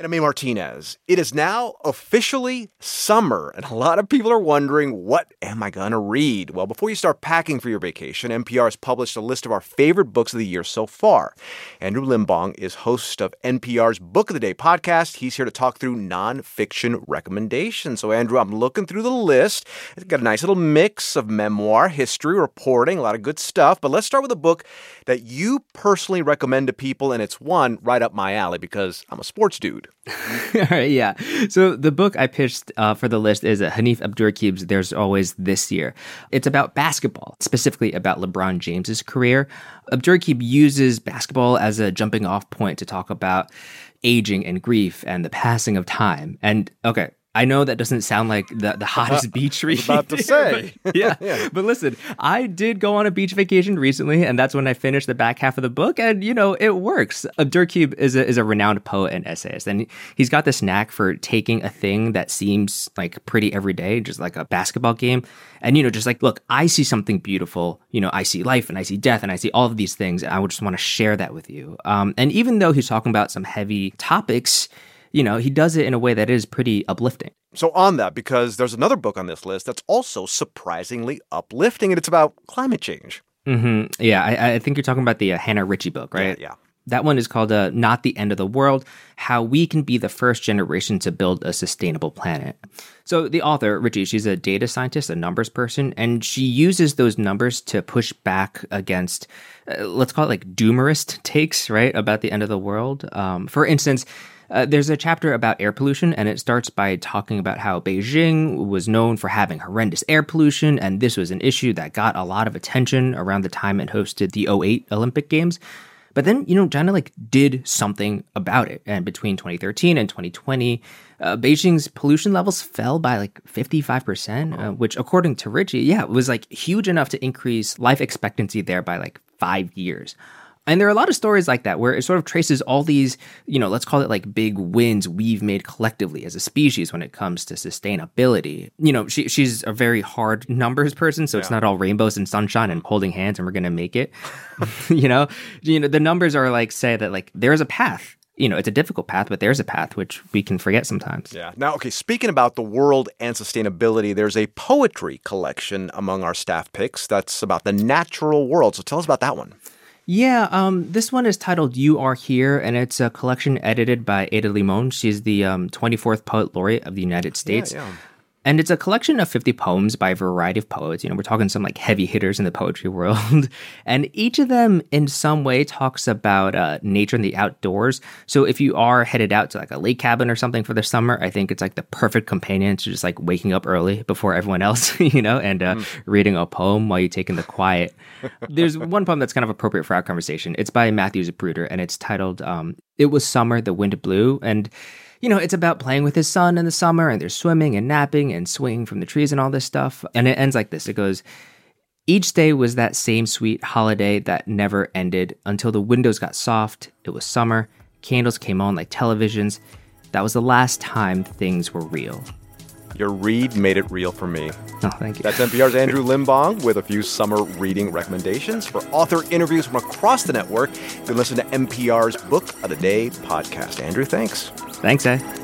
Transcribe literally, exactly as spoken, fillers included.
And I'm A. Martinez. It is now officially summer, and a lot of people are wondering, what am I going to read? Well, before you start packing for your vacation, N P R has published a list of our favorite books of the year so far. Andrew Limbong is host of N P R's Book of the Day podcast. He's here to talk through nonfiction recommendations. So, Andrew, I'm looking through the list. It's got a nice little mix of memoir, history, reporting, a lot of good stuff. But let's start with a book that you personally recommend to people, and it's one right up my alley because I'm a sports dude. All right, yeah. So the book I pitched uh, for the list is uh, Hanif Abdurraqib's There's Always This Year. It's about basketball, specifically about LeBron James's career. Abdurraqib uses basketball as a jumping off point to talk about aging and grief and the passing of time. And okay, I know that doesn't sound like the, the hottest beach read. I was about to say. but, yeah. yeah. But listen, I did go on a beach vacation recently, and that's when I finished the back half of the book. And, you know, it works. Abdurraqib is a, is a renowned poet and essayist. And he's got this knack for taking a thing that seems like pretty everyday, just like a basketball game. And, you know, just like, look, I see something beautiful. You know, I see life and I see death and I see all of these things. And I would just want to share that with you. Um, and even though he's talking about some heavy topics, you know, he does it in a way that is pretty uplifting. So on that, because there's another book on this list that's also surprisingly uplifting, and it's about climate change. Mm-hmm. Yeah, I, I think you're talking about the uh, Hannah Ritchie book, right? Yeah, yeah. That one is called uh, Not the End of the World, How We Can Be the First Generation to Build a Sustainable Planet. So the author, Ritchie, she's a data scientist, a numbers person, and she uses those numbers to push back against, uh, let's call it like doomerist takes, right, about the end of the world. Um, for instance, Uh, there's a chapter about air pollution, and it starts by talking about how Beijing was known for having horrendous air pollution, and this was an issue that got a lot of attention around the time it hosted the oh eight Olympic Games. But then, you know, China like did something about it. And between twenty thirteen and twenty twenty, uh, Beijing's pollution levels fell by like fifty-five percent, uh, which according to Ritchie, yeah, was like huge enough to increase life expectancy there by like five years. And there are a lot of stories like that where it sort of traces all these, you know, let's call it like big wins we've made collectively as a species when it comes to sustainability. You know, she she's a very hard numbers person, so yeah. It's not all rainbows and sunshine and holding hands and we're going to make it. you know, you know, the numbers are like say that like there's a path. You know, it's a difficult path, but there's a path, which we can forget sometimes. Yeah. Now, okay, speaking about the world and sustainability, there's a poetry collection among our staff picks that's about the natural world. So tell us about that one. Yeah, um, this one is titled You Are Here, and it's a collection edited by Ada Limon. She's the um, twenty-fourth Poet Laureate of the United States. Yeah, yeah. And it's a collection of fifty poems by a variety of poets. You know, we're talking some like heavy hitters in the poetry world. And each of them in some way talks about uh, nature and the outdoors. So if you are headed out to like a lake cabin or something for the summer, I think it's like the perfect companion to just like waking up early before everyone else, you know, and uh, mm. reading a poem while you're taking the quiet. There's one poem that's kind of appropriate for our conversation. It's by Matthew Zapruder, and it's titled um, It Was Summer, the Wind Blew. And you know, it's about playing with his son in the summer, and they're swimming and napping and swinging from the trees and all this stuff. And it ends like this. It goes, each day was that same sweet holiday that never ended until the windows got soft. It was summer. Candles came on like televisions. That was the last time things were real. Your read made it real for me. Oh, thank you. That's N P R's Andrew Limbong with a few summer reading recommendations. For author interviews from across the network, you can listen to N P R's Book of the Day podcast. Andrew, thanks. Thanks, Ed.